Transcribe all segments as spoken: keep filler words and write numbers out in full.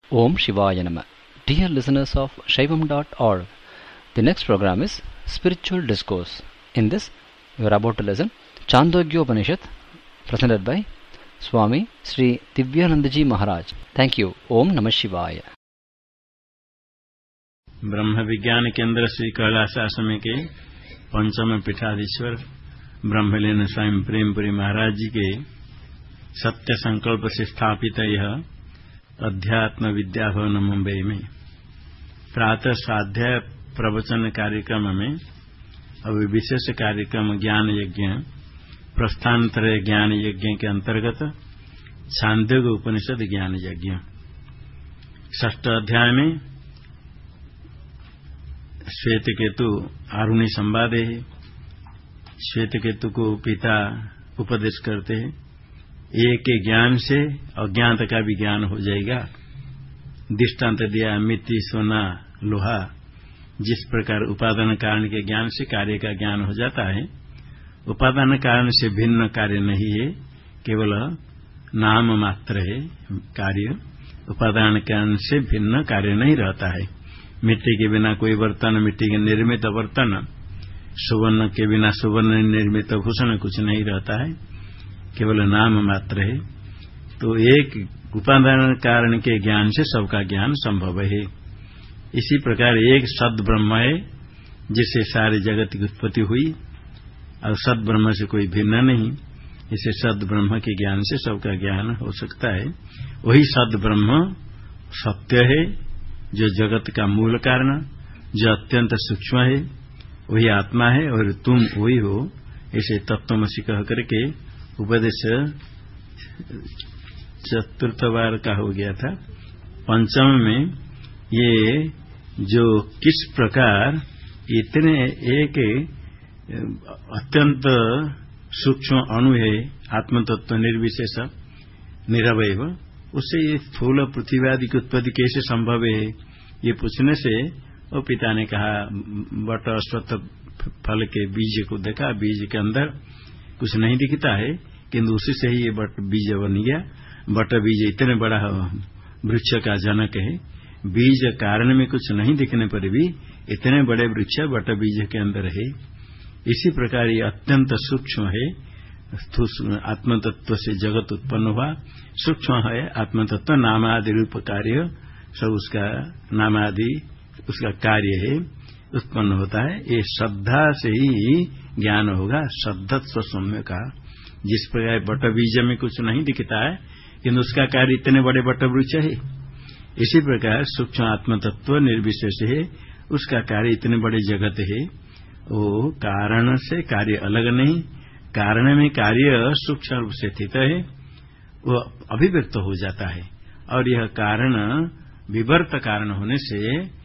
Om Shivaya Nama. Dear listeners of Shaivam dot org, the next program is Spiritual Discourse. In this, we are about to listen Chandogya Upanishad, presented by Swami Sri Divyanandaji Maharaj. Thank you. Om Namah Shivaya. ब्रह्म विज्ञान केंद्र श्री कैलाश आश्रम के पंचम पीठाधीश्वर ब्रह्मलीन स्वामी प्रेमपुरी महाराज जी के सत्य संकल्प से स्थापित यह अध्यात्म विद्या भवन मुंबई में प्रातः स्वाध्याय प्रवचन कार्यक्रम में अभी विशेष कार्यक्रम ज्ञान यज्ञ प्रस्थानत्र ज्ञान यज्ञ के अंतर्गत छांदोग्य उपनिषद ज्ञान यज्ञ षष्ठ अध्याय में श्वेत केतु आरुणी संवाद है। श्वेत केतु को पिता उपदेश करते हैं, एक के ज्ञान से अज्ञात का भी ज्ञान हो जाएगा। दृष्टांत दिया मिट्टी सोना लोहा, जिस प्रकार उपादान कारण के ज्ञान से कार्य का ज्ञान हो जाता है, उपादान कारण से भिन्न कार्य नहीं है, केवल नाम मात्र है कार्य। उपादान कारण से भिन्न कार्य नहीं रहता है। मिट्टी के बिना कोई बर्तन, मिट्टी के निर्मित बर्तन, सुवर्ण के बिना सुवर्ण निर्मित भूषण कुछ नहीं रहता है, केवल नाम मात्र है। तो एक उपादान कारण के ज्ञान से सबका ज्ञान संभव है। इसी प्रकार एक सद ब्रह्म है जिससे सारे जगत की उत्पत्ति हुई, और सद ब्रह्म से कोई भिन्न नहीं। इसे सद ब्रह्म के ज्ञान से सबका ज्ञान हो सकता है। वही सद ब्रह्म सत्य है, जो जगत का मूल कारण, जो अत्यंत सूक्ष्म है, वही आत्मा है और तुम वही हो। ऐसे तत्वमसि कह करके उपदेश चतुर्थ बार का हो गया था। पंचम में ये जो किस प्रकार इतने एक अत्यंत सूक्ष्म अणु है आत्मतत्व निर्विशेष निरवयव, उससे ये स्थूल पृथ्वी आदि की उत्पत्ति कैसे संभव है, ये पूछने से वो पिता ने कहा बट अश्वत्थ फल के बीज को देखा, बीज के अंदर कुछ नहीं दिखता है, किंतु उसी से ही ये बट बीज बन गया। बट बीज इतने बड़ा वृक्ष का जनक है। बीज कारण में कुछ नहीं दिखने पर भी इतने बड़े वृक्ष बट बीज के अंदर है। इसी प्रकार ये अत्यंत सूक्ष्म है। आत्मतत्व से जगत उत्पन्न हुआ, सूक्ष्म है आत्मतत्व। नामादि रूप कार्य सब उसका नामादि उसका कार्य है, उत्पन्न होता है। ये श्रद्धा से ही ज्ञान होगा। श्रद्धत्व सौम्य का, जिस प्रकार बट बीज में कुछ नहीं दिखता है किंतु उसका कार्य इतने बड़े बट वृक्ष है, इसी प्रकार सूक्ष्म आत्मतत्व निर्विशेष है, उसका कार्य इतने बड़े जगत है। वो कारण से कार्य अलग नहीं, कारण में कार्य सूक्ष्म रूप से स्थित है, वो अभिव्यक्त हो जाता है। और यह कारण विवर्त कारण होने से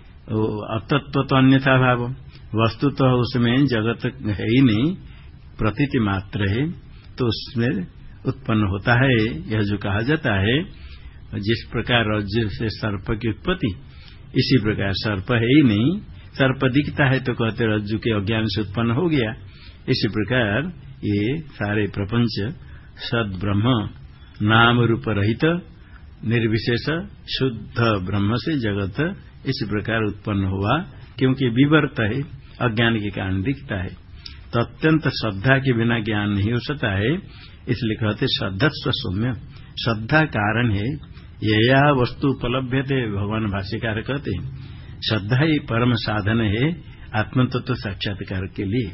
अतत्व तो अन्यथा भाव, वस्तु तो उसमें जगत है ही नहीं, प्रतीति मात्र है, तो उसमें उत्पन्न होता है। यह जो कहा जाता है, जिस प्रकार रज्जु से सर्प की उत्पत्ति, इसी प्रकार सर्प है ही नहीं, सर्प दिखता है तो कहते रज्जु के अज्ञान से उत्पन्न हो गया। इसी प्रकार ये सारे प्रपंच सद ब्रह्म नाम रूप रहित निर्विशेष शुद्ध ब्रह्म से जगत इसी प्रकार उत्पन्न हुआ, क्योंकि विवर्त है, अज्ञान के कारण दिखता है। तो अत्यंत श्रद्धा के बिना ज्ञान नहीं हो सकता है, इसलिए कहते श्रद्धस्व सौम्य। श्रद्धा कारण है, यया वस्तु उपलभ्यते, भगवान भाष्यकार कहते हैं श्रद्धा ही परम साधन है आत्मतत्व साक्षात्कार के लिए।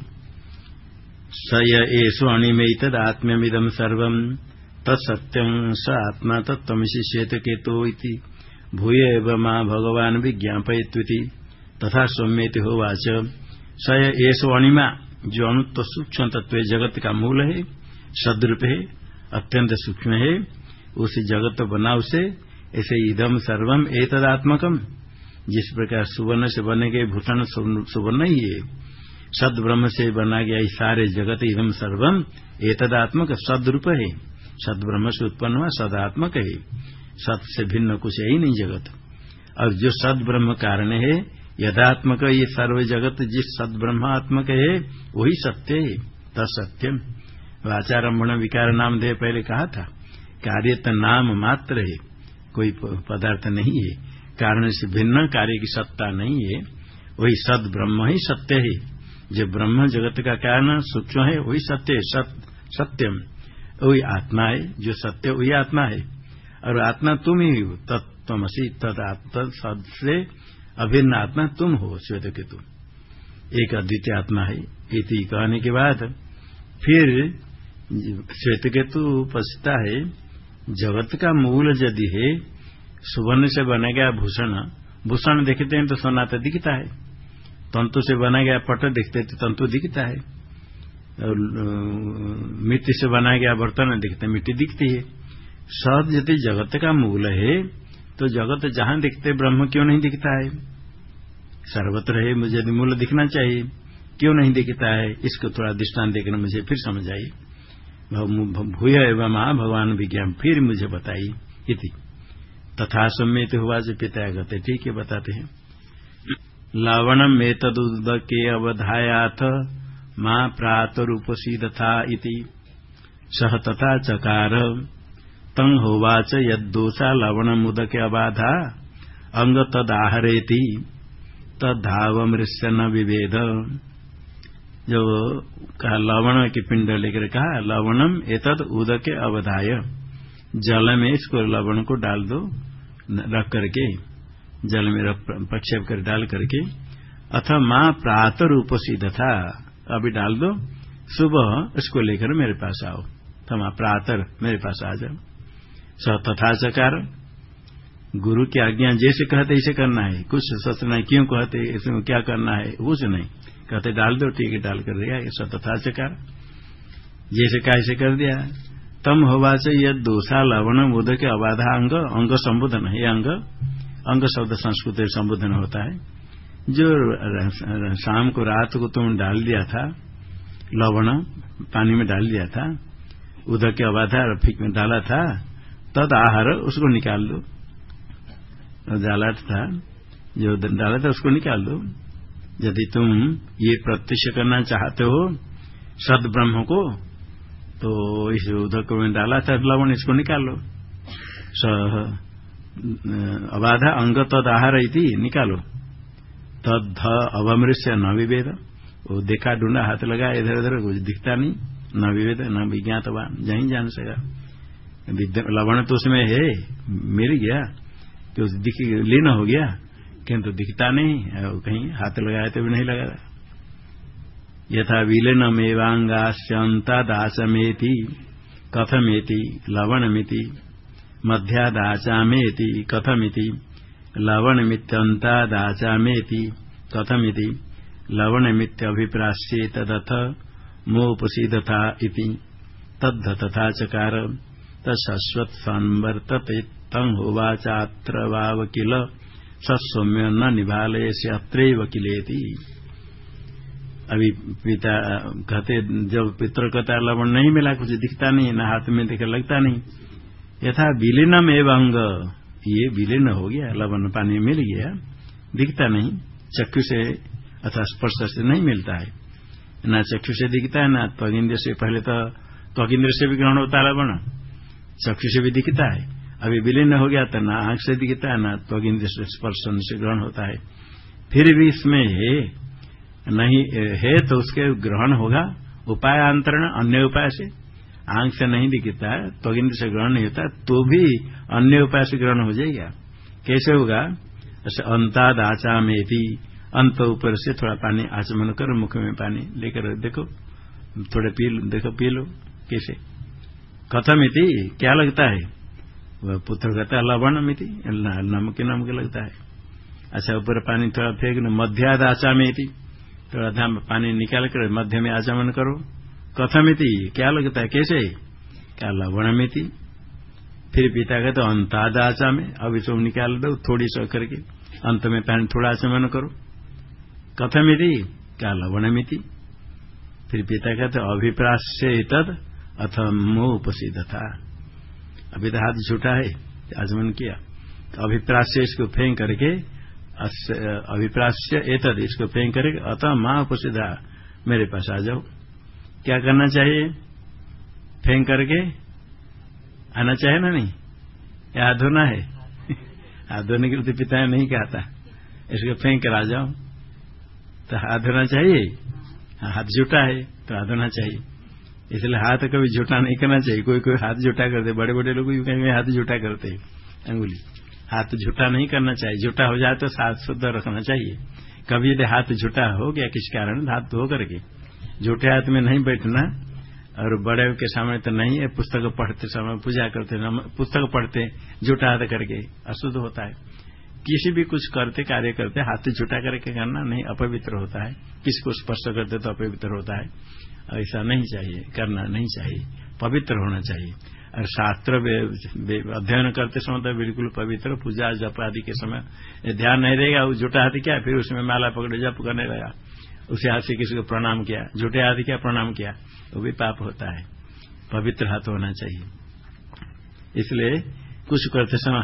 स येषु अणिमेतद आत्म्यमिदं सर्वं तत्सत्यं स आत्मा तत्त्वमसि श्वेतकेतो इति भूय एव मा भगवान् विज्ञापयत्विति तथा सौम्येति होवाच। स येषु अणिमा, जो अणुत्व सूक्ष्म तत्व जगत का मूल है, सदरूप है, अत्यंत सूक्ष्म है, उसी जगत बना उसे। ऐसे इदम सर्वम एतदात्मकम, जिस प्रकार सुवर्ण से बने गए भूषण सुवर्ण ही है, सद ब्रह्म से बना गया सारे जगत इदम सर्वम एतदात्मक सदरूप है, सद ब्रह्म से उत्पन्न हुआ सदात्मक है, सत से भिन्न कुछ है ही नहीं जगत। और जो सद ब्रह्म कारण है यदात्मक, ये सर्व जगत जिस सद ब्रह्मात्मक है वही सत्य है, तत्सत्यम। आचारंभण विकार नाम दे पहले कहा था, कार्य तो नाम मात्र है, कोई पदार्थ नहीं है, कारण से भिन्न कार्य की सत्ता नहीं है। वही सद ब्रह्म ही सत्य है। जो ब्रह्म जगत का कारण सूक्ष्म है वही सत्य है, सत, सत्यम वही आत्मा है। जो सत्य वही आत्मा है और आत्मा तुम ही हो। तत्त्वमसि तद सद से अभिन्न आत्मा तुम हो श्वेत केतु, एक अद्वितीय आत्मा है। इति कहने के बाद फिर श्वेत केतु पछता है, जगत का मूल यदि है, सुवर्ण से बना गया भूषण, भूषण देखते हैं तो सोना तो दिखता है, तंतु से बना गया पट देखते तो तंतु दिखता है, और मिट्टी से बना गया बर्तन दिखते मिट्टी दिखती है। सद यदि जगत का मूल है तो जगत जहां दिखते ब्रह्म क्यों नहीं दिखता है? सर्वत्र है, मुझे यदि मूल दिखना चाहिए, क्यों नहीं दिखता है? इसको थोड़ा दृष्टांत देकर मुझे फिर समझ आई। भूय एवं मां भगवान विज्ञान, फिर मुझे बताइए। इति तथा सम्यत हुआ जो पिता गते, ठीक है बताते हैं। लवणम एतदुदके अवधायाथ मां प्रातरूपसीदथा इति सह तथा चकार तं होवाच यद्दोषा लवणमुदके अबाधा अंग तदाहरेति तद्धावमृश्य न विभेद। जो कहा लवण के पिंड लेकर कहा लवणम एतद उदके अवधाय, जल में इसको लवण को डाल दो, रख करके जल में प्रक्षेप कर डाल करके, अथवा मां प्रातः उपसीद था, अभी डाल दो, सुबह इसको लेकर मेरे पास आओ, थमा प्रातः मेरे पास आ जाओ। स तथा चकार, गुरु की आज्ञा जैसे कहते ऐसे करना है, कुछ सोचना है क्यों कहते इसमें क्या करना है, कुछ नहीं, कहते डाल दो, ठीक है डाल कर दिया। स तथा चकार, जैसे कहा ऐसे कर दिया। तम होवा से यह दोषा लवण मुद के अबाधा अंग, अंग संबोधन है, अंग अंग शब्द संस्कृत में संबोधन होता है। जो शाम को रात को तुम डाल दिया था लवण, पानी में डाल दिया था, उदक के अबाधा रफीक में डाला था, तद आहार उसको निकाल दो, डाला था जो डाला था उसको निकाल दो। यदि तुम ये प्रत्यक्ष करना चाहते हो सद ब्रह्म को, तो इस उदक में डाला था लवण, इसको निकाल लो। स अबाधा अंग तद आहार इति, निकालो। तद अवमृश्य न विभेद, वो देखा ढूंढा हाथ लगा इधर उधर कुछ दिखता नहीं, न विभेद न विज्ञातवान, जहीं जान सका। लवण तो उसमें है, मिल गया तो दिख लीन हो गया, किंतु दिखता नहीं, कहीं हाथ लगाया तो भी नहीं लगा। यथा विलीनमेवांगास्यंतादाचमेति कथमेति लवणमिति, मध्यादाचामेति कथमिति लवणमित्यंतादाचामेति कथमिति लवणमित्यभिप्रास्ये तदथ मोपसीदथा इति तद्ध तथा चकार तत्सश्वत् संवर्तते तं होवाचात्र वाव किल सौम्य न निभालयस्य अत्रैव किलेति। अभी पिता कहते, जब पितर कहता लवण नहीं मिला, कुछ दिखता नहीं, न हाथ में देखा लगता नहीं। यथा विलीनम एवं अंग, ये विलीन हो गया, लवण पानी मिल गया, दिखता नहीं, चक्षु से अथवा स्पर्श से नहीं मिलता है, न चक्षु से दिखता है, न त्वगिंद्र से। पहले तो त्वगिंद्र से भी ग्रहण होता है लवण, चक्षु से भी दिखता है, अभी विलीन हो गया तो न आंख से दिखता है, न त्वगिंद्र से स्पर्श से ग्रहण होता है। फिर भी इसमें है नहीं है तो उसके ग्रहण होगा, उपाय अंतरण अन्य उपाय से। आंख से नहीं दिखता है, त्वगिंद्र से ग्रहण नहीं होता, तो भी अन्य उपाय से ग्रहण हो जाएगा। कैसे होगा? जैसे अंताद आचामेति, अंत ऊपर से थोड़ा पानी आचमन करो, मुख में पानी लेकर देखो, थोड़े पी लो, देखो पी लो, कैसे कथमिति, क्या लगता है? वह पुत्र कहता है लवणमिति, नमक नमक लगता है। अच्छा ऊपर पानी थोड़ा फेंक लो, मध्याद आचामेति, थोड़ा धाम पानी निकाल कर मध्य में आचमन करो, कथमिति, क्या लगता है, कैसे? क्या लवणमिति। फिर पिता कहते अंताद आचा में, अब इसको निकाल दो थोड़ी सा करके, अंत में पानी थोड़ा आचमन करो, कथमिति, क्या लवणमिति। फिर पिता कहते अभिप्राश्य तद अथ मोपसीद था, अभी तो हाथ झूठा है, आचमन किया, तो अभिप्राश्य इसको फेंक करके, अभिप्राश्य एतद इसको फेंक करके, अतः मां उपसिधा मेरे पास आ जाओ। क्या करना चाहिए? फेंक करके आना चाहिए ना, नहीं या धोना है? हाथ धोने के लिए पिता ने नहीं कहा था इसको फेंक कर आ जाओ, तो हाथ धोना चाहिए। हाथ झूठा है तो हाथ धोना चाहिए, इसलिए हाथ कभी झूठा नहीं करना चाहिए। कोई कोई हाथ झूठा करते, बड़े बड़े लोग कहीं हाथ झूठा करते अंगुली, हाथ झूठा नहीं करना चाहिए। झूठा हो जाए तो हाथ शुद्ध रखना चाहिए। कभी यदि हाथ झूठा हो गया किस कारण, हाथ धो करके, झूठे हाथ में नहीं बैठना, और बड़े के सामने तो नहीं है। पुस्तक पढ़ते समय, पूजा करते पुस्तक पढ़ते झूठा हाथ करके अशुद्ध होता है। किसी भी कुछ करते कार्य करते हाथ झूठा करके करना नहीं, अपवित्र होता है। किसी को स्पर्श करते तो अपवित्र होता है, ऐसा नहीं चाहिए, करना नहीं चाहिए, पवित्र होना चाहिए। और शास्त्र अध्ययन करते समय तो बिल्कुल पवित्र, पूजा जप आदि के समय ध्यान नहीं रहेगा, वो झूठा हाथ क्या, फिर उसमें माला पकड़े जप करने लगा, उसे हाथ से किसी को प्रणाम किया, झूठे हाथ क्या प्रणाम किया, वो भी पाप होता है। पवित्र हाथ होना चाहिए। इसलिए कुछ करते समय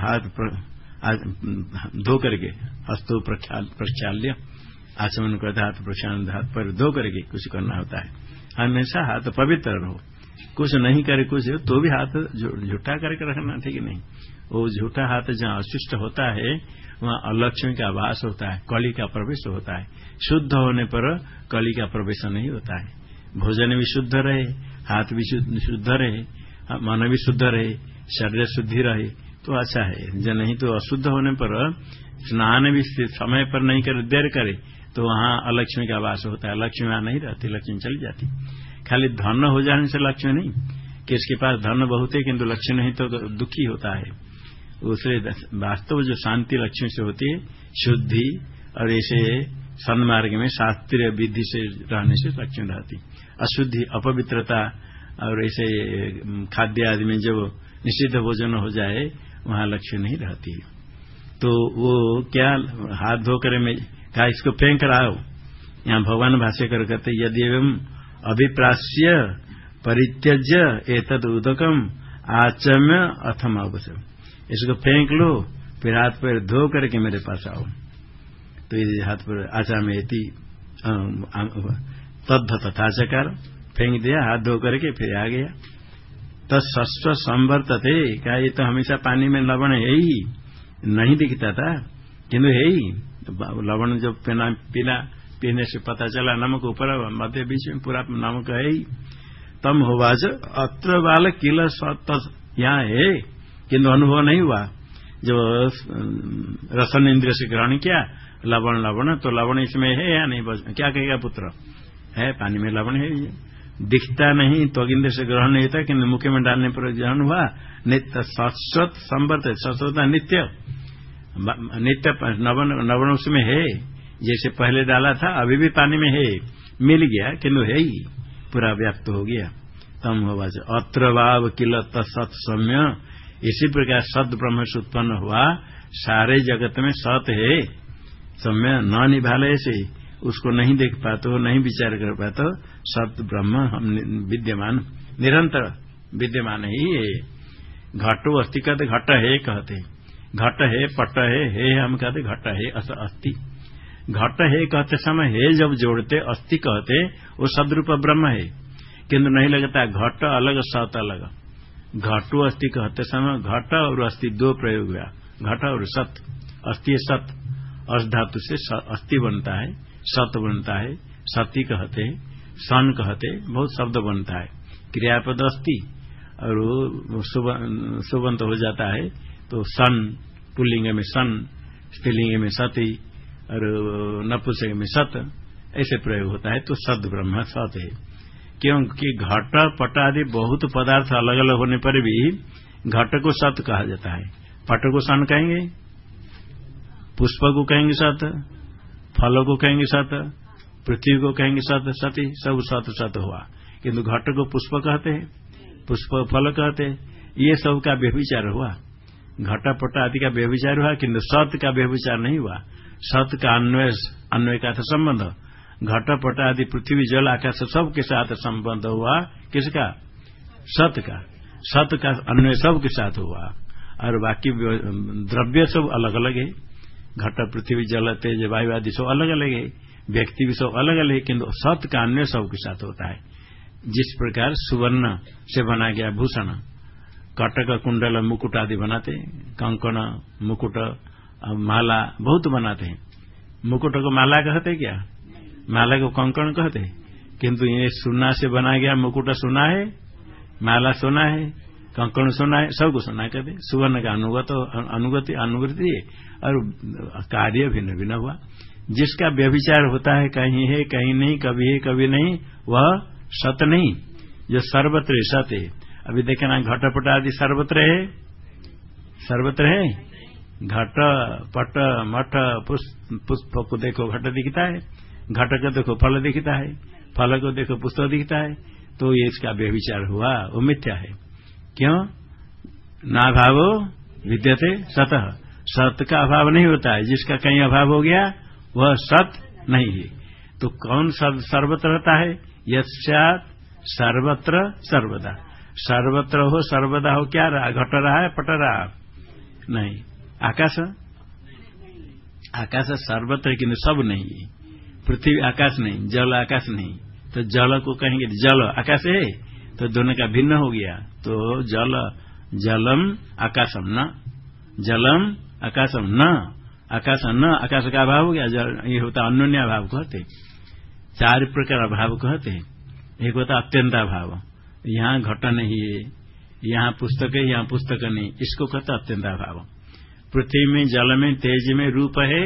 हाथ धो करके, हस्तों प्रक्षाल्य, आचमन करते हाथ प्रक्षालन, हाथ पर धो करके कुछ करना होता है। हमेशा हाथ पवित्र रहो, कुछ नहीं करे कुछ तो भी हाथ झूठा करके रखना ठीक नहीं। वो झूठा हाथ जहाँ अशिष्ट होता है वहाँ अलक्ष्मी का वास होता है, कली का प्रवेश होता है। शुद्ध होने पर कली का प्रवेश नहीं होता है। भोजन भी शुद्ध रहे, हाथ भी शुद्ध रहे, मन भी शुद्ध रहे, शरीर शुद्धि रहे तो अच्छा है। जो नहीं तो अशुद्ध होने पर स्नान भी समय पर नहीं करे, देर करे तो वहाँ अलक्ष्मी का वास होता है। लक्ष्मी वहां नहीं रहती, लक्ष्मी चली जाती। खाली धन हो जाने से लक्ष्मी नहीं, कि इसके पास धन बहुत है किंतु लक्ष्मी नहीं तो दुखी होता है। उससे वास्तव जो शांति लक्ष्मी से होती है, शुद्धि और ऐसे सन्मार्ग में शास्त्रीय विधि से रहने से लक्ष्मी रहती। अशुद्धि, अपवित्रता और ऐसे खाद्य आदि में जब निषिद्ध भोजन हो जाए वहां लक्ष्मी नहीं रहती। तो वो क्या हाथ धोकर में कहा इसको फेंक कर आओ। यहाँ भगवान भाष्यकर कहते यदि एवं अभिप्रास्य परित्यज्य एतद उदकम आचम्य अथम अवश्य, इसको फेंक लो फिर हाथ पैर धो करके मेरे पास आओ। तो ये हाथ पर आचाम्य तद्ध तथाचकार फेंक दिया, हाथ धो करके फिर आ गया। तत्सस्व संवर्तते, क्या ये तो हमेशा पानी में लवण है ही, नहीं दिखता था किंतु है ही। लवण जब पीना पीना पीने से पता चला नमक ऊपर मध्य बीच में पूरा नमक है ही। तम होवाच अत्र बाल किल यहाँ है किंतु अनुभव नहीं हुआ। जो रसन इंद्रिय से ग्रहण किया लवण लवण तो लवण इसमें है या नहीं, बस क्या कहेगा पुत्र, है पानी में लवण है, दिखता नहीं तो इंद्र से ग्रहण नहीं था किंतु मुख में डालने पर ग्रहण हुआ। नित्य शाश्वत संवर्त, शाश्वत नित्य नित्य नवण उसमें है, जैसे पहले डाला था अभी भी पानी में है, मिल गया किंतु है ही, पूरा व्याप्त हो गया। तम होगा अत्र भाव किल तत्सत सम्य, इसी प्रकार सद ब्रह्म से उत्पन्न हुआ। सारे जगत में सत है, सम्य न निभाले से उसको नहीं देख पाते हो, नहीं विचार कर पाते हो। सत ब्रह्म हम विद्यमान निरंतर विद्यमान ही है। घटो अस्थि कहते, घट है कहते, घट है पट है, है हम कहते घट है अस्थि। घट है कहते समय है जब जोड़ते, अस्थि कहते वो सदरूप ब्रह्म है किंतु नहीं लगता घट अलग सत अलग। घटो अस्थि कहते समय घट और अस्थि दो प्रयोग हुआ, घट और सत। अस्थि सत, अर्थ धातु से अस्थि बनता है, सत बनता है, सती कहते, सन कहते, बहुत शब्द बनता है। क्रियापद अस्थि और सुबंत हो जाता है तो सन, पुल्लिंग में सन, स्त्रीलिंग में सती और नपुंसक में सत, ऐसे प्रयोग होता है। तो सद ब्रह्म सत है, क्योंकि घट पट आदि बहुत पदार्थ अलग अलग होने पर भी घट को सत कहा जाता है, पट को सन कहेंगे, पुष्प को कहेंगे सत, फल को कहेंगे सत, पृथ्वी को कहेंगे सत, सती, सब सत सत हुआ। किंतु घट को पुष्प कहते हैं, पुष्प फल कहते हैं, ये सब का व्यभिचार हुआ। घट पट आदि का व्यभिचार हुआ किंतु सत का व्यभिचार नहीं हुआ। सत का अन्वय, अन्वय का संबंध घट पट आदि पृथ्वी जल आकाश सबके साथ संबंध हुआ। किसका? सत का। सत का अन्वय सबके साथ हुआ और बाकी द्रव्य सब अलग अलग है। घट पृथ्वी जल तेज वायु आदि सब अलग अलग है, व्यक्ति भी सब अलग अलग है किंतु सत का अन्वय सबके साथ होता है। जिस प्रकार सुवर्ण से बना गया भूषण, कटक कुंडल मुकुट आदि बनाते, कंकण मुकुट अब माला बहुत बनाते हैं, मुकुट को माला कहते क्या, माला को कंकण कहते, किंतु ये सोना से बना गया मुकुट सोना है, माला सोना है, कंकण सोना है, सबको सोना कहते। सुवर्ण का अनुगत अनुगति अनुगति है और कार्य भिन्न भिन्न हुआ। जिसका व्यभिचार होता है, कहीं है कहीं नहीं, कभी है कभी नहीं, वह सत नहीं। जो सर्वत्र सत है। अभी देखना घटपट आदि सर्वत्र है, सर्वत्र है। घट पट मठ पुष्प को देखो घट दिखता है, घट को देखो फल दिखता है, फल को देखो पुष्प दिखता है, तो ये इसका व्यभिचार हुआ, वो मिथ्या है। क्यों? ना भावो विद्यते सतः, सत का अभाव नहीं होता है। जिसका कहीं अभाव हो गया वह सत नहीं है। तो कौन सर्वत्र रहता है? यस्यात् सर्वत्र सर्वदा, सर्वत्र हो सर्वदा हो, क्या रहा? घट रहा है, पट रहा नहीं। आकाश, आकाश सर्वत्र किंतु सब नहीं है। पृथ्वी आकाश नहीं, जल आकाश नहीं, तो जल को कहेंगे जल आकाश है, तो दोनों का भिन्न हो गया। तो जल जलम आकाशम न, जलम आकाशम न, आकाश न, आकाश का अभाव हो गया। ये होता अन्योन्य अभाव कहते। चार प्रकार अभाव कहते हैं। एक होता अत्यंत अभाव, यहाँ घट नहीं है, यहाँ पुस्तक है, यहाँ पुस्तक नहीं, इसको कहते अत्यंत अभाव। पृथ्वी में, जल में, तेज में रूप है,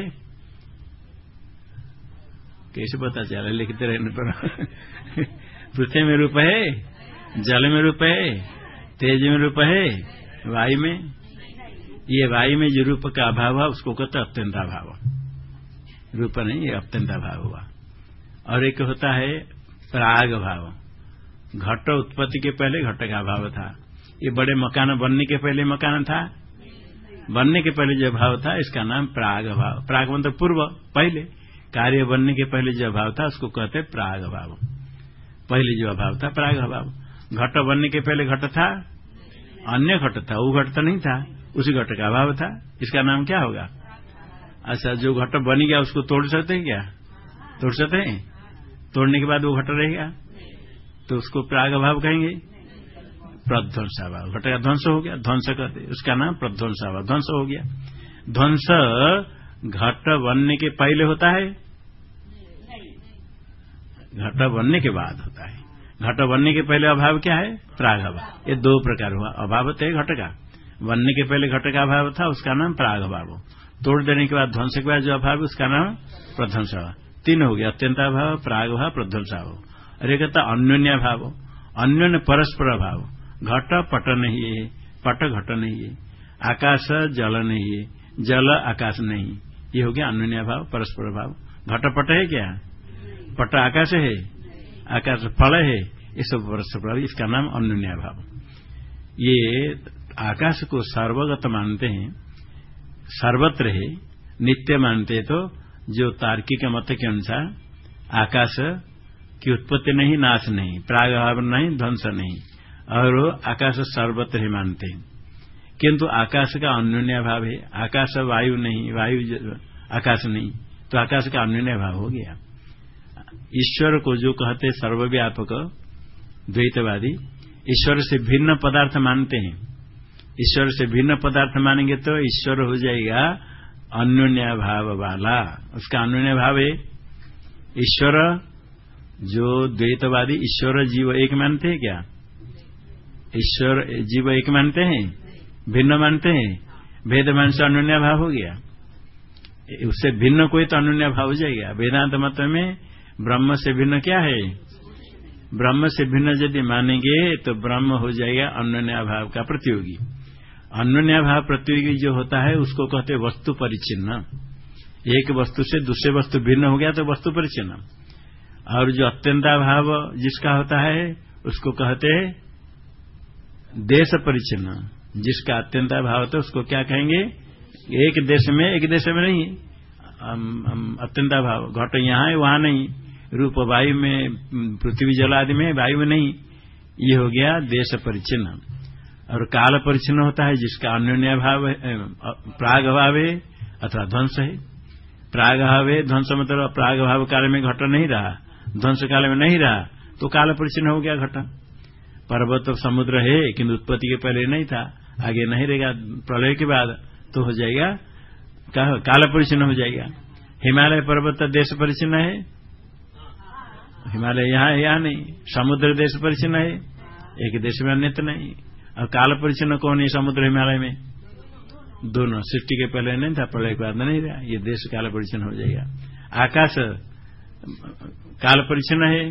कैसे पता चला? लिखते रहने पर पृथ्वी में रूप है, जल में रूप है, तेज में रूप है, वायु में, ये वायु में जो रूप का अभाव हुआ उसको कहते अत्यंत अभाव। रूप नहीं, ये अत्यंत अभाव हुआ। और एक होता है प्राग भाव। घट उत्पत्ति के पहले घट का अभाव था। ये बड़े मकान बनने के पहले मकान था, बनने के पहले जो भाव था इसका नाम प्राग भाव। प्राग मतलब पूर्व, पहले कार्य बनने के पहले जो अभाव था उसको कहते प्राग भाव। पहले जो अभाव था प्राग भाव। घट बनने के पहले घट था, अन्य घट था, वो घट तो नहीं था, उसी घट का अभाव था, इसका नाम क्या होगा? अच्छा, जो घट बन गया उसको तोड़ सकते हैं क्या? तोड़ सकते हैं? तोड़ने के बाद वो घट रहेगा, तो उसको प्राग अभाव कहेंगे। प्रध्वंसाभाव, घट का ध्वंस हो गया, ध्वंस कहते, उसका नाम प्रध्वंसाभाव, ध्वंस हो गया। ध्वंस घट बनने के पहले होता है, घट बनने के बाद होता है। घट बनने के पहले अभाव क्या है? प्राग अभाव। ये दो प्रकार हुआ। अभाव होते है घट का, बनने के पहले घट का अभाव था, उसका नाम प्राग अभाव। तोड़ देने के बाद, ध्वंस के बाद जो अभाव, उसका नाम प्रध्वंसाभाव। तीन हो गया, अत्यंत अभाव, प्राग भाव, प्रध्वंसाभाव। अरे कहता अन्योन्य भाव, अन्योन्य परस्पर भाव। घट पट नहीं है, पट घट नहीं है, आकाश जल नहीं है, जल आकाश नहीं, ये हो गया अन्योन्य भाव, परस्पर भाव। घट पट है क्या? पट आकाश है, आकाश फल है, ये सब परस्पर भाव, इसका नाम अन्योन्य भाव। ये आकाश को सर्वगत मानते हैं, सर्वत्र है, नित्य मानते हैं। तो जो तार्किक मत के अनुसार आकाश की उत्पत्ति नहीं, नाश नहीं, प्रागभाव नहीं, ध्वंस नहीं, और आकाश सर्वत्र ही मानते हैं। किंतु आकाश का अन्योन्य भाव है। आकाश वायु नहीं, वायु आकाश नहीं, तो आकाश का अन्योन्य भाव हो गया। ईश्वर को जो कहते सर्वव्यापक द्वैतवादी, ईश्वर से भिन्न पदार्थ मानते हैं। ईश्वर से भिन्न पदार्थ मानेंगे तो ईश्वर हो जाएगा अन्योन्य भाव वाला, उसका अन्योन्य भाव है। ईश्वर जो द्वैतवादी ईश्वर जीव एक मानते हैं क्या? ईश्वर जीव एक मानते हैं, भिन्न मानते हैं। भेद मान से अन्योन्य भाव हो गया, उससे भिन्न कोई तो अन्योन्य भाव हो जाएगा। वेदांत मत में ब्रह्म से भिन्न क्या है? ब्रह्म से भिन्न यदि मानेंगे तो ब्रह्म हो जाएगा अन्योन्य भाव का प्रतियोगी। अन्योन्य भाव प्रतियोगी जो होता है उसको कहते वस्तु परिचिन्न। एक वस्तु से दूसरे वस्तु भिन्न हो गया तो वस्तु परिचिन्न। और जो अत्यंताभाव जिसका होता है उसको कहते देश परिचिन्न। जिसका अत्यंताभाव होता है उसको क्या कहेंगे? एक देश में, एक देश में नहीं, अत्यंताभाव। घट यहाँ है वहां नहीं, रूप वायु में, पृथ्वी जल आदि में, वायु में नहीं, ये हो गया देश परिचिन्न। और काल परिचिन्न होता है जिसका अन्योन्य भाव प्राग भाव है अथवा ध्वंस है। प्राग भाव है, ध्वंस मतलब प्राग भाव काल में घट नहीं रहा, ध्वंस काल में नहीं रहा, तो काल परिचिन्न हो गया घट। पर्वत समुद्र है किंतु उत्पत्ति के पहले नहीं था, आगे नहीं रहेगा, प्रलय के बाद तो हो जाएगा काल परिचिन्न हो जाएगा। हिमालय पर्वत देश परिचिन्न है, हिमालय यहाँ है यहाँ नहीं, समुद्र देश परिचिन्न है, एक देश में अन्यत्र नहीं। और काल परिचिन्न कौन है समुद्र हिमालय में? दोनों, सृष्टि के पहले नहीं था, प्रलय के बाद नहीं रहा, ये देश काल परिचिन्न हो जाएगा। आकाश काल परिचिन्न है,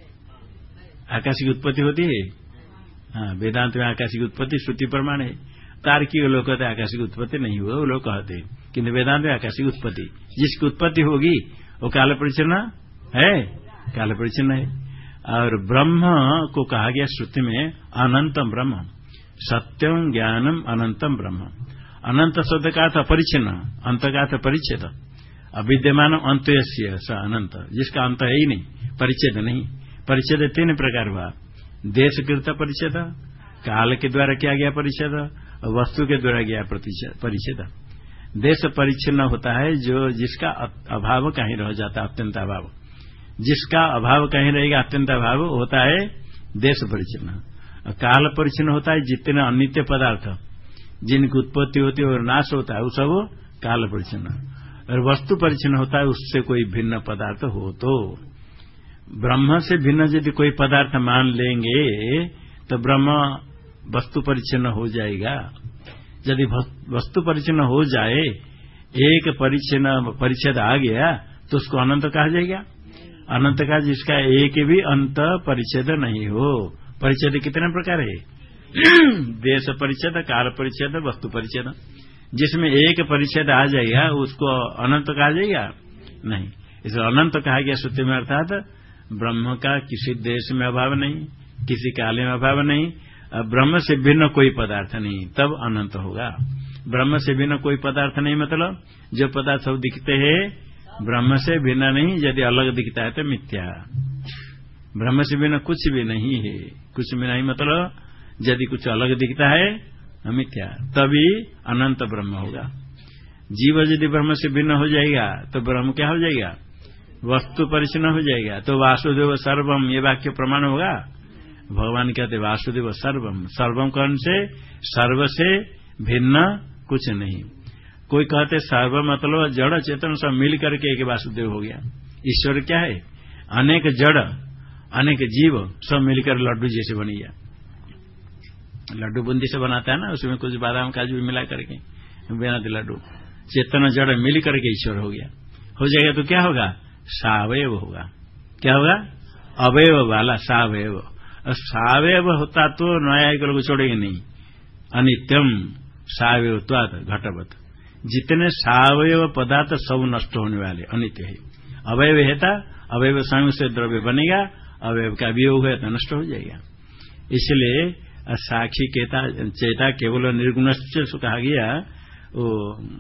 आकाश की उत्पत्ति होती है, हाँ वेदांत में आकाश की उत्पत्ति श्रुति प्रमाण है। तार्किक लोग कहते हैं आकाश की उत्पत्ति नहीं हुआ, वो लोग कहते हैं, किन्तु वेदांत में आकाश की उत्पत्ति, जिसकी उत्पत्ति होगी वो काल परिचिन्न है, काल परिचिन्न है। और ब्रह्म को कहा गया श्रुति में अनंतम ब्रह्म, सत्यम ज्ञानम अनंतम ब्रह्म। अनंत शब्द का अर्थ अपरिचिन्न, अंत का अर्थ परिच्छेद, अविद्यमान अंत्य स अनंत, जिसका अंत है ही नहीं, परिच्छेद नहीं। परिच्छेद तीन प्रकार हुआ, देशकृत परिच्छेद, काल के द्वारा किया गया परिच्छेद, और वस्तु के द्वारा गया परिच्छेद। देश परिच्छिन्न होता है जो जिसका अभाव कहीं रह जाता है, अत्यंत अभाव, जिसका अभाव कहीं रहेगा अत्यंत अभाव होता है देश परिच्छिन्न। काल परिच्छिन्न होता है जितने अनित्य पदार्थ जिनकी उत्पत्ति होती है और नाश होता है वो सब काल परिच्छिन्न। और वस्तु परिच्छिन्न होता है उससे कोई भिन्न पदार्थ हो तो। ब्रह्म से भिन्न यदि कोई पदार्थ मान लेंगे तो ब्रह्म वस्तु परिच्छिन्न हो जाएगा। यदि वस्तु परिच्छिन्न हो जाए, एक परिच्छिन्न परिच्छेद आ गया तो उसको अनंत कहा जाएगा। अनंत का जिसका एक भी अंत परिच्छेद नहीं हो। परिच्छेद कितने प्रकार है? देश परिच्छेद, काल परिच्छेद, वस्तु परिच्छेद। जिसमें एक परिच्छेद आ जाएगा उसको अनंत कहा जाएगा नहीं। इसे अनंत कहा गया श्रुति में, अर्थात ब्रह्म का किसी देश में अभाव नहीं, किसी काल में अभाव नहीं, ब्रह्म से भिन्न कोई पदार्थ नहीं, तब अनंत होगा। ब्रह्म से भिन्न कोई पदार्थ नहीं मतलब जो पदार्थ सब दिखते हैं ब्रह्म से भिन्न नहीं, यदि अलग दिखता है तो मिथ्या। ब्रह्म से भिन्न कुछ भी नहीं है, कुछ भी नहीं मतलब यदि कुछ अलग दिखता है मिथ्या, तभी अनंत ब्रह्म होगा। जीव यदि ब्रह्म से भिन्न हो जाएगा तो ब्रह्म क्या हो जाएगा? वस्तु परिचिन्न हो जाएगा। तो वासुदेव सर्वम ये वाक्य प्रमाण होगा। भगवान कहते वासुदेव सर्वम, सर्वम कौन से? सर्व से भिन्न कुछ नहीं। कोई कहते सर्व मतलब जड़ चेतन सब मिल करके एक वासुदेव हो गया। ईश्वर क्या है? अनेक जड़ अनेक जीव सब मिलकर लड्डू जैसे बन गया। लड्डू बूंदी से बनाता है ना, उसमें कुछ बादाम काजू भी मिला करके बनाते लड्डू। चेतन जड़ मिल करके ईश्वर हो गया। हो जाएगा तो क्या होगा? सावयव होगा। क्या होगा? अवयव वाला सावयव। सावयव होता तो न्यायिक लोग छोड़ेंगे नहीं। अनित्यम सावयवत्वात् घटवत्, जितने सावयव पदार्थ सब नष्ट होने वाले अनित्य है। अवयव है था, अवयव संग से द्रव्य बनेगा, अवयव का वियोग है तो नष्ट हो जाएगा। इसलिए साक्षी केता चेता केवल निर्गुण से कहा गया वो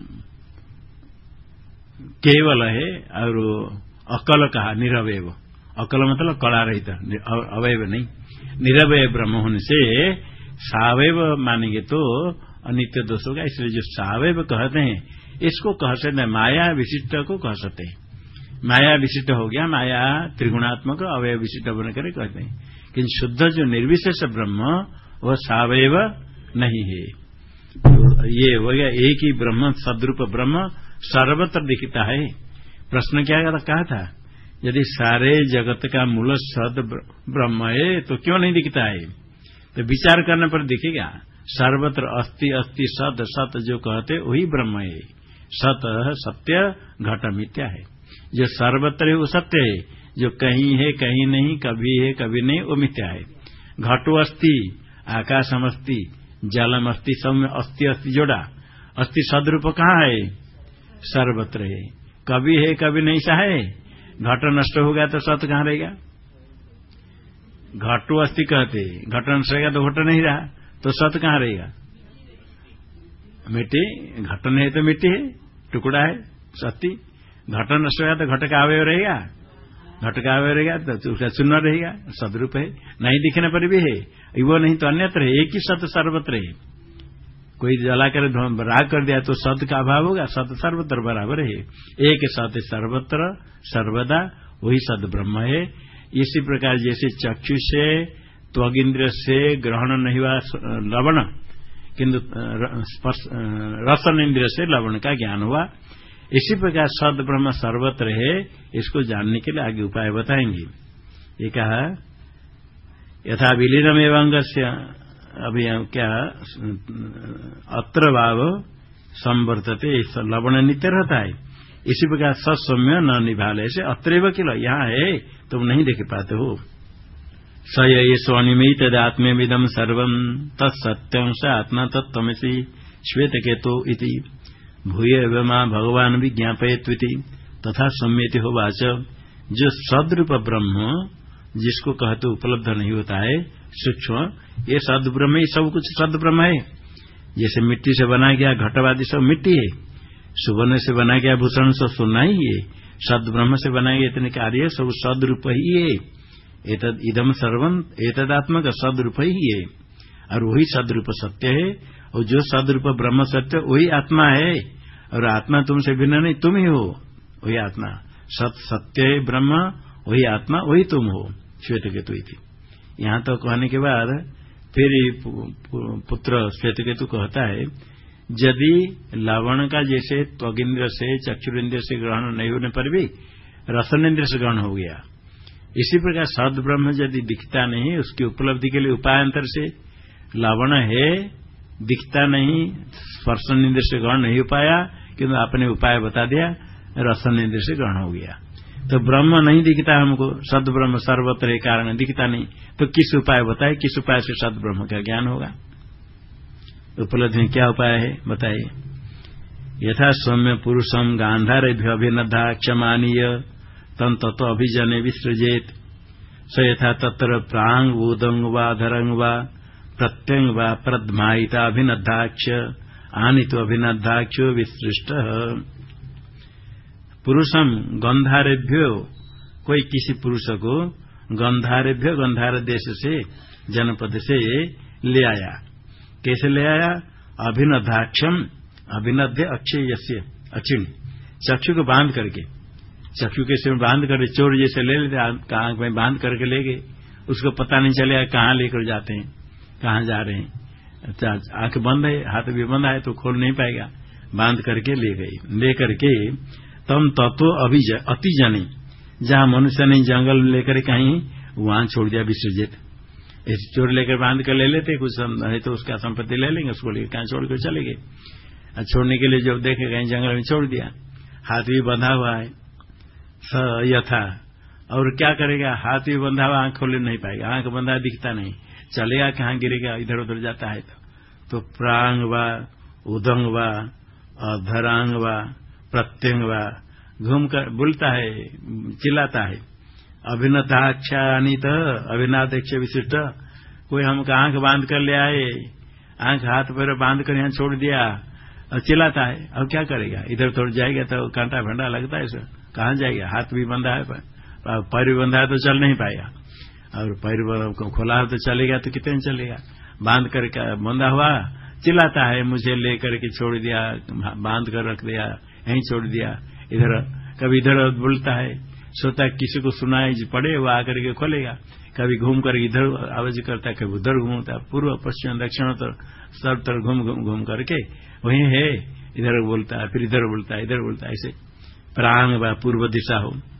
केवल है, और अकल कहा निरवयव। अकल मतलब कला रहित, अवयव नहीं, निरवय ब्रह्म होने से सावयव मानेंगे तो अनित्य दोष होगा। इसलिए जो सावयव कहते हैं इसको कह सकते हैं, माया विशिष्ट को कह सकते हैं। माया विशिष्ट हो गया, माया त्रिगुणात्मक अवय विशिष्ट बनकर कहते हैं। किंतु शुद्ध जो निर्विशेष ब्रह्म वह सावयव नहीं है। तो ये हो गया एक ही ब्रह्म, सद्रूप ब्रह्म सर्वत्र दिखता है। प्रश्न क्या कहा था? यदि सारे जगत का मूल सद ब्रह्म है तो क्यों नहीं दिखता है? तो विचार करने पर दिखेगा। सर्वत्र अस्ति अस्ति सत, सत जो कहते वही ब्रह्म है। सत सत्य, घट मिथ्या है। जो सर्वत्र है वो सत्य है, जो कहीं है कहीं नहीं, कभी है कभी नहीं, वो मिथ्या है। घटो अस्ति, आकाशम अस्ति, जलम अस्ति, सब में अस्ति अस्ति जोड़ा। अस्ति सदरूप कहाँ है? सर्वत्र है। कभी है कभी नहीं सा है। घट नष्ट हो गया तो सत कहाँ रहेगा? घटो अस्ति कहते, घट नष्ट रहेगा तो घट नहीं रहा, तो सत कहाँ रहेगा? मिट्टी, घट नहीं तो मिट्टी है, टुकड़ा है सत्य। घट नष्ट होगा तो घट का अवयव रहेगा, घट का अवयव रहेगा तो उसका शून्य रहेगा, सदरूप है। नहीं दिखने पर भी है, वो नहीं तो अन्यत्र है। एक ही सत सर्वत्र है। कोई जलाकर राग कर दिया तो सत का अभाव होगा, सत सर्वत्र बराबर है। एक सत सर्वत्र सर्वदा, वही सद ब्रह्म है। इसी प्रकार जैसे चक्षु से त्वगिंद्र से ग्रहण नहीं हुआ लवण, किंतु रसन इंद्रिय से लवण का ज्ञान हुआ। इसी प्रकार सद ब्रह्म सर्वत्र है, इसको जानने के लिए आगे उपाय बताएंगे। ये कहा यथा विलीनम एवं अंगस्य, अभी क्या अत्र भाव संवर्तते, लवण नित्य रहता है। इसी प्रकार सत्सौम्य न निभाले से अत्रैव किल, यहाँ है तुम नहीं देख पाते हो। स ये स्वानिमी तदात्म्यमिदम सर्वम तत्सत्यं स आत्मा तत्त्वमसि श्वेतकेतो इति भूय एवं भगवान विज्ञापयत्विति तथा सम्यति हो वाच। जो सद्रूप ब्रह्म जिसको कहते उपलब्ध नहीं होता है सूक्ष्म, ये सद ब्रह्म ही सब कुछ सद ब्रह्म है। जैसे मिट्टी से बना गया घटवादी सब मिट्टी है, सुवर्ण से बना गया भूषण सब सोना ही है, सद ब्रह्म से बनाए गए इतने कार्य सब सदरूप ही है। एतद इदम सर्वम एतदात्मक सदरूप ही है, और वही सदरूप सत्य है। और जो सदरूप ब्रह्म सत्य वही आत्मा है, और आत्मा तुमसे भिन्न नहीं, तुम ही हो वही आत्मा। सत सत्य है ब्रह्म, वही आत्मा, वही तुम हो। श्वेतकेतु थी यहाँ तो कहने के बाद फिर पुत्र श्वेतकेतु कहता है, यदि लवण का जैसे त्वगिंद्र से चक्षुरेन्द्र से ग्रहण नहीं होने पर भी रसनेन्द्र से ग्रहण हो गया, इसी प्रकार सद ब्रह्म यदि दिखता नहीं, उसकी उपलब्धि के लिए उपायांतर से लवण है दिखता नहीं, स्पर्शनेन्द्र से ग्रहण नहीं हो पाया, किंतु आपने उपाय बता दिया, रसनेन्द्र से ग्रहण हो गया। तो ब्रह्म नहीं दिखता हमको, सद ब्रह्म सर्वत्र है कारण दिखता नहीं, तो किस उपाय बताए, किस उपाय से सद ब्रह्म का ज्ञान होगा? उपलब्धि में क्या उपाय है बताइए। यथा सौम्य पुरुषम गांधारेभ्य अभिनद्धा क्षमानीय तम तत्व अभिजने विसृजेत स यथा तत्र प्रांग ऊदंग वा धरंग वा प्रत्यंग वा प्रद्मायिता अभिनद्धाक्ष आनितो अभिनद्धाक्षो विसृष्ट। पुरुषम गंधारेभ्यो, कोई किसी पुरुष को गंधारेभ्य गंधार देश से जनपद से ले आया। कैसे ले आया? अभिनद्धाक्षम, अभिनद्य अक्षय यस्य अक्षिण, चक्षु को बांध करके, चक्षु के सिर बांध कर चोर जैसे ले लेते, आंख में बांध करके ले गए, उसको पता नहीं चलेगा कहाँ लेकर जाते हैं, कहाँ जा रहे हैं। अच्छा, आंख बंद है, हाथ भी बंद है तो खोल नहीं पाएगा, बांध करके ले गई। ले करके तम तत्व अभिज अति जने, जहाँ मनुष्य नहीं जंगल लेकर कहीं वहां छोड़ दिया विसर्जित। ऐसे चोर लेकर बांध कर ले लेते, कुछ है तो उसका संपत्ति ले लेंगे, उसको लेकर कहीं छोड़ कर चले गए। छोड़ने के लिए जब देखे कहीं जंगल में छोड़ दिया, हाथ भी बंधा हुआ है स यथा, और क्या करेगा? हाथ भी बंधा हुआ, आंख खोल नहीं पाएगा, आंख बंधा दिखता नहीं, चलेगा कहाँ गिरेगा, इधर उधर जाता है। तो, तो प्रांग वा उदंग वा अधरांग वा प्रत्यंग वा घूम कर बोलता है, चिल्लाता है। अभिनताक्षानित अभिनाध्यक्ष विशिष्ट, कोई हमको आंख बांध कर ले आए, आंख हाथ पैर बांध कर यहाँ छोड़ दिया और चिल्लाता है, अब क्या करेगा? इधर थोड़ा जाएगा तो कांटा भंडा लगता है, सर कहाँ जाएगा? हाथ भी बंधा है, पैर भी बंधा है तो चल नहीं पाएगा, और पैर खोला है तो चलेगा तो कितने चलेगा? बांध कर बंधा हुआ चिल्लाता है, मुझे लेकर के छोड़ दिया, बांध कर रख दिया, यहीं छोड़ दिया। इधर कभी इधर बोलता है, सोता किसी को सुनाई पड़े वो आकर के खोलेगा, कभी घूम कर इधर आवाज करता है, कभी उधर घूमता, पूर्व पश्चिम दक्षिण तर सब तरफ घूम घूम घूम करके वहीं है, इधर बोलता है, फिर इधर बोलता है, इधर बोलता है, ऐसे प्रांग व पूर्व दिशा हो।